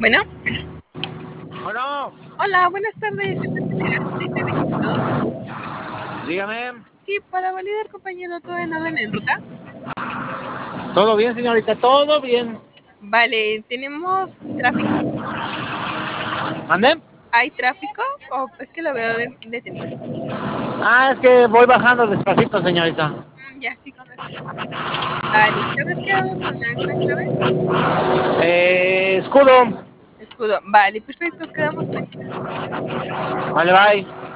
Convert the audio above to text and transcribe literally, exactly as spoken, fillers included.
Bueno, Bueno, hola, buenas tardes. ¿Se puede retirar su I P veintidós? dígame. Sí, para validar, compañero, todo en orden en ruta. ¿Todo bien, señorita? ¿Todo bien? Vale, ¿tenemos tráfico? ¿Mande? ¿Hay tráfico? ¿O es que lo veo de- detenido? Ah, es que voy bajando despacito, señorita. Mm, ya, sí, con razón. Vale, ¿sabes qué hago con la enclave? Eh, escudo. Escudo. Vale, perfecto, quedamos pendientes. Vale, bye.